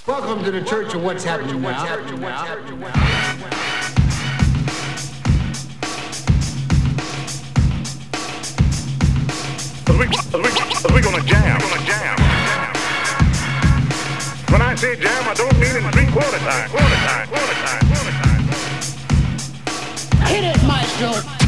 Welcome to the Church of What's Happening Now. We're gonna jam. When I say jam, I don't mean in 3/4 time. Hit it, maestro.